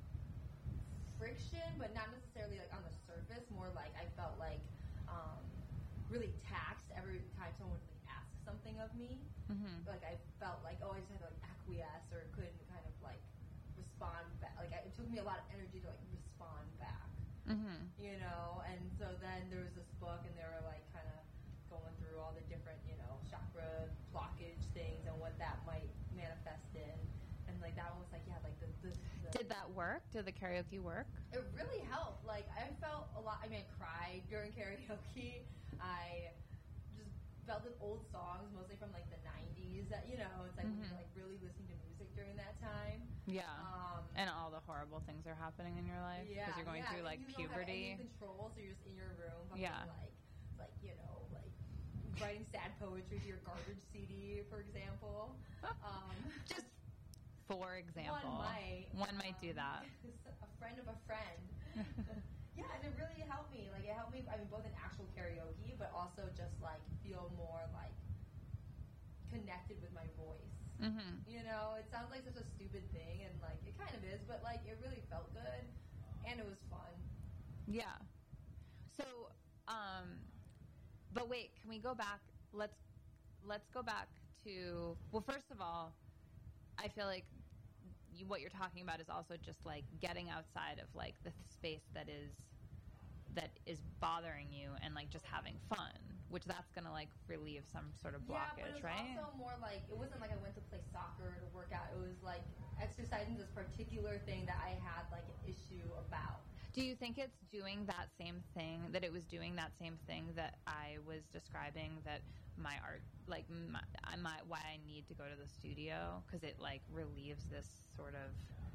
friction, but not necessarily, like, on the surface, more like I felt like really taxed every time someone would, like, ask something of me. Like, I felt like, oh, I just had to, like, acquiesce or couldn't kind of, like, respond back. Like, it took me a lot of energy to, like, respond back, you know? And so then there was this book, and they were, like, kind of going through all the different, you know, chakra blockage things and what that might manifest in. And, like, that one was, like, yeah, like, the Did that work? Did the karaoke work? It really helped. Like, I felt a lot. I mean, I cried during karaoke. I just felt with old songs, mostly from, like, the 90s. That, you know, it's like when you're, like, really listening to music during that time. Yeah. And all the horrible things are happening in your life because you're going through, like, you puberty. don't have any control, so you're just in your room. Yeah. Like, you know, like, writing sad poetry to your garbage CD, for example. Just for example. One might do that. A friend of a friend. Yeah, and it really helped me. Like, it helped me, I mean, both in actual karaoke, but also just, like, feel more, like, connected with my voice. You know, it sounds like such a stupid thing, and, like, it kind of is, but, like, it really felt good, and it was fun. Yeah. So, but wait, can we go back? Let's go back to, well, first of all, I feel like what you're talking about is also just, like, getting outside of, like, the space that is bothering you and, like, just having fun, which that's going to, like, relieve some sort of blockage, yeah, but it was right? also more like, it wasn't like I went to play soccer or to work out. It was like exercising this particular thing that I had, like, an issue about. Do you think it's doing that same thing, that it was doing that same thing that I was describing, that my art, like, why I need to go to the studio? Because it, like, relieves this sort of,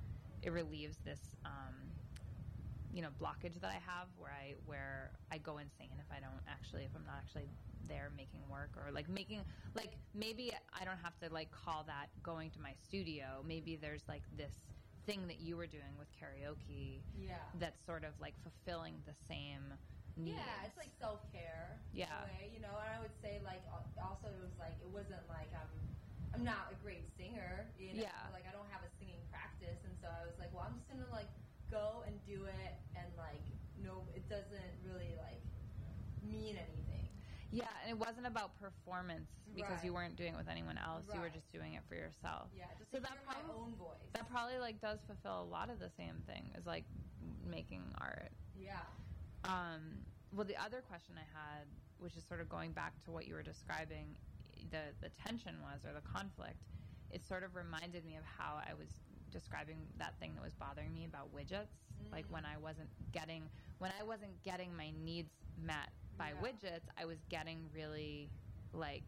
you know, blockage that I have where I go insane if I'm not actually there making work, or, like, maybe I don't have to, like, call that going to my studio. Maybe there's, like, this thing that you were doing with karaoke that's sort of, like, fulfilling the same needs. Yeah, it's like self-care. Yeah. In a way, you know, and I would say, like, also it was like, it wasn't like I'm not a great singer, you know. Yeah. Like, I don't have a singing practice, and so I was like, well, I'm just gonna, like, go and do it, and, like, no, it doesn't really, like, mean anything. Yeah, and it wasn't about performance because Right. you weren't doing it with anyone else. You were Right. just doing it for yourself. Yeah, just So to that hear my probably- own voice. That probably, like, does fulfill a lot of the same thing as, like, making art. Yeah. Well, the other question I had, which is sort of going back to what you were describing, the tension was, or the conflict, it sort of reminded me of how I was describing that thing that was bothering me about widgets. Like, when I wasn't getting my needs met by widgets, I was getting really, like,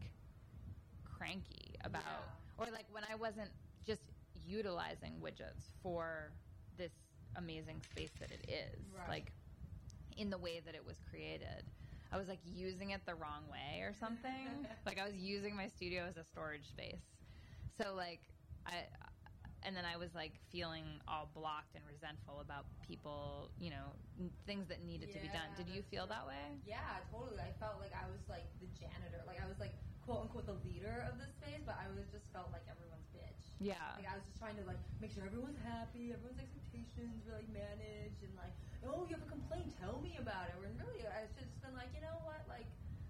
cranky about, or, like, when I wasn't just utilizing widgets for this amazing space that it is, like, in the way that it was created. I was, like, using it the wrong way or something. Like, I was using my studio as a storage space. So, like, and then I was, like, feeling all blocked and resentful about people, you know, things that needed to be done. Did you feel that way? Yeah, totally. I felt like I was, like, the janitor. Like, I was, like, quote-unquote the leader of the space, but I was just felt like everyone's bitch. Yeah. Like, I was just trying to, like, make sure everyone's happy, everyone's expectations were, like, managed, and, like, oh, you have a complaint, tell me about it. When really, I should have just been like, you know what, like,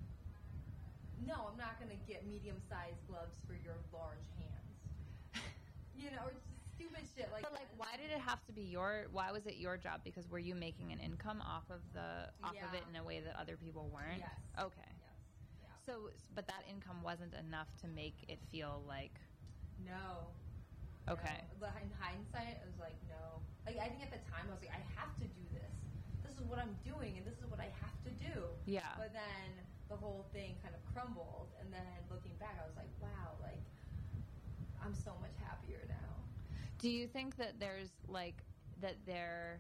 no, I'm not going to get medium-sized gloves for your large hands. You know, or just stupid shit like But, like, why did it have to be why was it your job? Because were you making an income off of it in a way that other people weren't? Yes. Okay. Yes. Yeah. So, but that income wasn't enough to make it feel like No. okay. No. In hindsight, I was like, no. Like, I think at the time, I was like, I have to do this. This is what I'm doing, and this is what I have to do. Yeah. But then the whole thing kind of crumbled, and then looking back, I was like, wow, like, I'm so much happier now. Do you think that there's like that there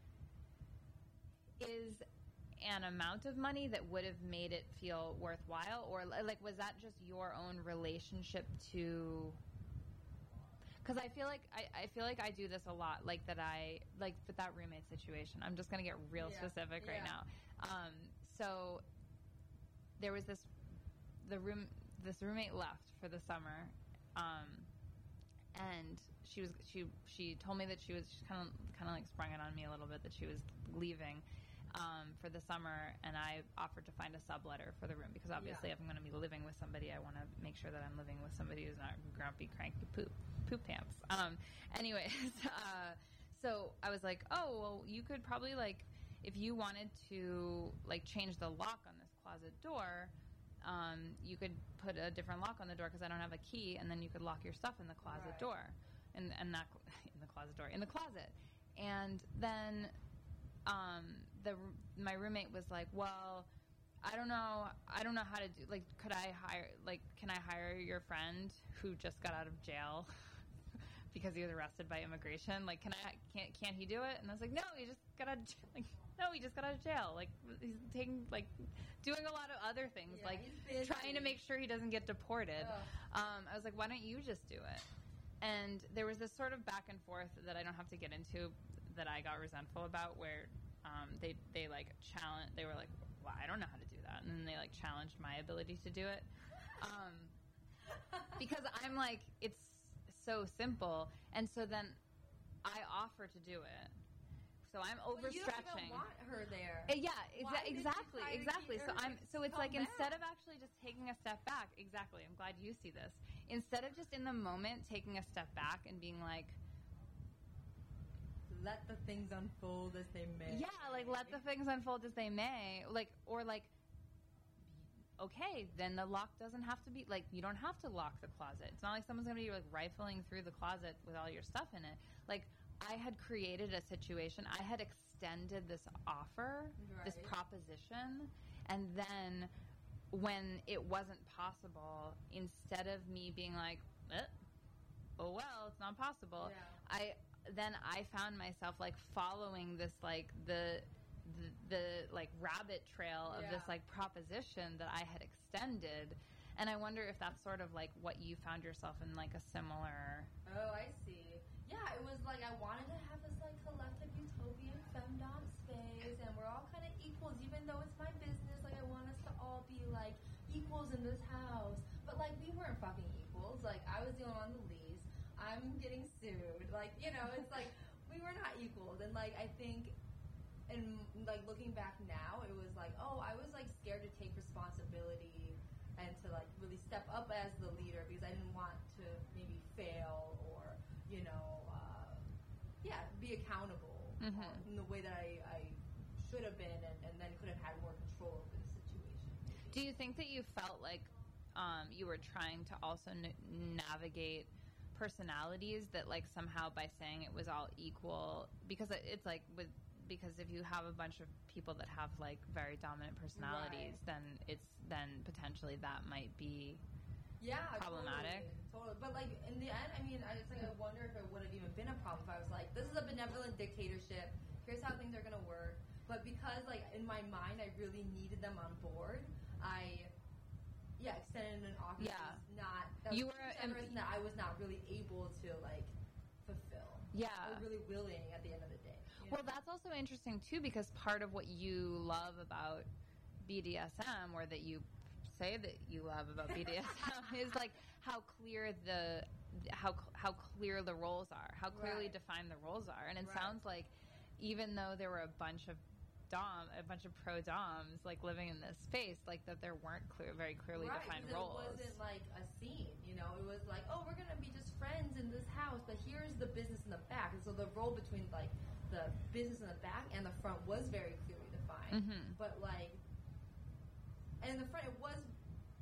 is an amount of money that would have made it feel worthwhile, or like was that just your own relationship to? Because I feel like I do this a lot, like that I like with that roommate situation. I'm just gonna get real specific right now. So there was this roommate left for the summer, and she told me that she kind of like sprung it on me a little bit that she was leaving for the summer, and I offered to find a subletter for the room because obviously if I'm going to be living with somebody, I want to make sure that I'm living with somebody who's not grumpy, cranky poop pants. Anyways, so I was like, oh, well, you could probably like, if you wanted to like change the lock on this closet door, you could put a different lock on the door because I don't have a key, and then you could lock your stuff in the closet door, and not in the closet door, in the closet. And then my roommate was like, well, I don't know how to do, like, can I hire your friend who just got out of jail because he was arrested by immigration? Like, can't he do it? And I was like, no, he just got out of jail. Like, he's taking, like, doing a lot of other things, like trying to make sure he doesn't get deported. I was like, why don't you just do it? And there was this sort of back and forth that I don't have to get into that I got resentful about, where they like challenge. They were like, well, I don't know how to do that, and then they like challenged my ability to do it, because I'm like, it's so simple, and so then I offer to do it. So I'm overstretching. You don't even want her there. Exactly. So it's like, instead of actually just taking a step back, exactly. I'm glad you see this. Instead of just in the moment taking a step back and being like, let the things unfold as they may. Yeah, like let the things unfold as they may. Like, or like, okay, then the lock doesn't have to be, like, you don't have to lock the closet. It's not like someone's going to be like rifling through the closet with all your stuff in it. Like, I had created a situation. I had extended this offer, this proposition, and then when it wasn't possible, instead of me being like, oh well, it's not possible, I found myself like following this like the like rabbit trail of this like proposition that I had extended, and I wonder if that's sort of like what you found yourself in, like a similar. Oh, I see. Yeah, it was like I wanted to have this like collective utopian femdom space, and we're all kind of equals, even though it's my business. Like, I want us to all be like equals in this house, but like we weren't fucking equals. Like, I was the one on the lease. I'm getting sued. Like, you know, it's like we were not equals, and like I think, and like looking back now, it was like, oh, I was like scared to take responsibility and to like really step up as the leader because I didn't want to maybe fail or, you know, be accountable in the way that I should have been, and then could have had more control over the situation. Do you think that you felt like you were trying to also navigate personalities that, like, somehow by saying it was all equal, because it's like because if you have a bunch of people that have like very dominant personalities, then potentially that might be problematic. Totally. But like in the end, I mean, I wonder if it would have even been a problem if I was like, this is a benevolent dictatorship. Here's how things are gonna work. But because like in my mind, I really needed them on board, I extended an offer. Yeah. That I was not really able to like fulfill. Yeah. Or really willing at the end of the day. Well, that's also interesting too, because part of what you love about BDSM, or that you say that you love about BDSM, is like how clear how clear the roles are, how clearly defined the roles are, and it sounds like even though there were a bunch of pro doms like living in this space, like that there weren't very clearly defined roles. It wasn't like a scene, you know. It was like, oh, we're gonna be just friends in this house, but here's the business in the back, and so the role between like the business in the back and the front was very clearly defined. But like, and in the front, it was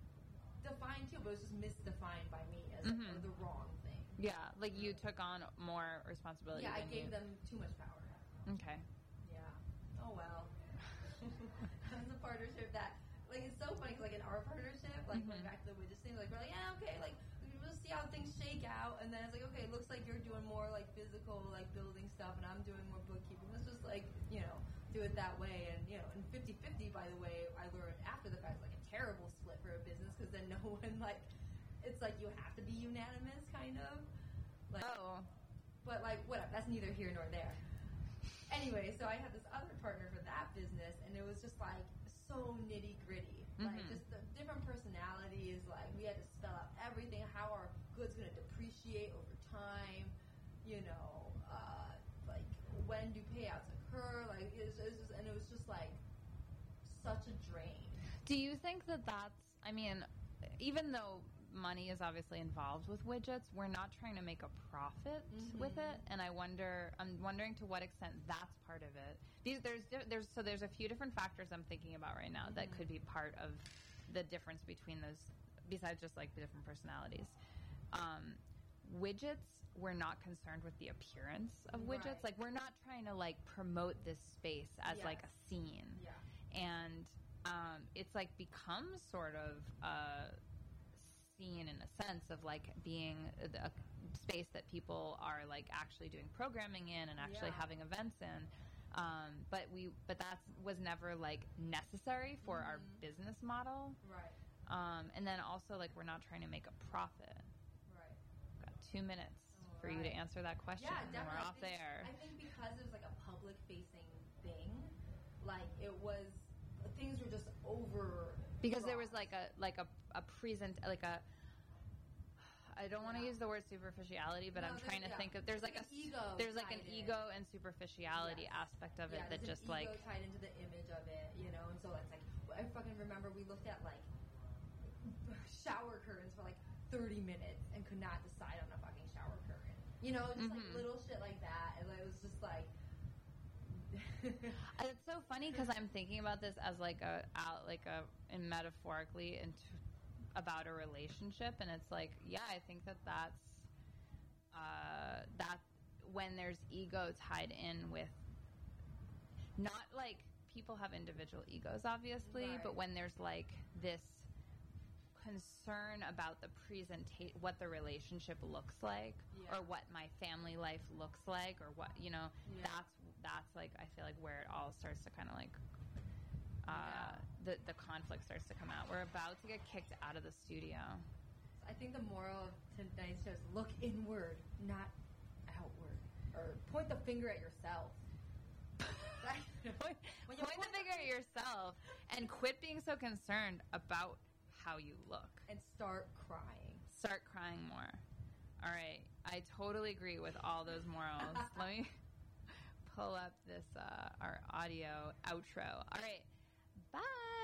but it was just misdefined by me as Mhm. the wrong thing. Yeah, like you took on more responsibility. Yeah, I than gave you. them too much power. Okay. Yeah. Oh well. It's a partnership that, like, it's so funny 'cause, like, in our partnership, like, going back to the widgets thing, like, we're like, yeah, okay, like, we'll see how things shake out, and then it's like, okay, it looks like you're doing more, like, physical, like, building stuff, and I'm doing more bookkeeping. Let's just, like, you know, do it that way, and, you know, and 50-50, by the way, I learned after the fact, is, like, a terrible split for a business, because then no one, like, it's like you have to be unanimous, kind of. Like, Oh. but, like, whatever, that's neither here nor there. Anyway, so I had this other partner for that business, and it was just, like, so nitty-gritty. Like, Mhm. just the different personalities, like, we had to spell out everything, how our goods going to depreciate over time, you know, like, when do payouts occur, like, it was just, like, such a drain. Do you think that that's, I mean, even though money is obviously involved with widgets, we're not trying to make a profit with it, and I'm wondering to what extent that's part of it. There's a few different factors I'm thinking about right now that could be part of the difference between those, besides just like the different personalities. Widgets, we're not concerned with the appearance of widgets. Right. Like, we're not trying to like promote this space as like a scene. Yeah. And it's like becomes sort of a scene in a sense of like being a space that people are like actually doing programming in and actually having events in. But that was never like necessary for our business model. Right. And then also like we're not trying to make a profit. Right. Got 2 minutes for you to answer that question. Yeah, and definitely. we're off there. I think because it was like a public-facing thing, like it was, things were just over. Because there was like a present, like a, I don't want to use the word superficiality, but No, I'm trying to think of, there's like an ego ego tied in. and superficiality aspect of it that there's just an like, ego tied into the image of it, you know, and so it's like, I fucking remember we looked at like shower curtains for like 30 minutes and could not decide on a fucking shower curtain. You know, just like little shit like that, and it was just like. it's so funny because I'm thinking about this as and metaphorically about a relationship, and it's like, yeah, I think that's when there's ego tied in with, not like people have individual egos obviously, Right. but when there's like this concern about the what the relationship looks like, or what my family life looks like, or what, you know, that's like, I feel like where it all starts to kind of like the conflict starts to come out. We're about to get kicked out of the studio. I think the moral of tonight's show is look inward, not outward, or point the finger at yourself. Point the finger at yourself and quit being so concerned about how you look. And start crying. Start crying more. All right. I totally agree with all those morals. Let me pull up this our audio outro. All right. Bye.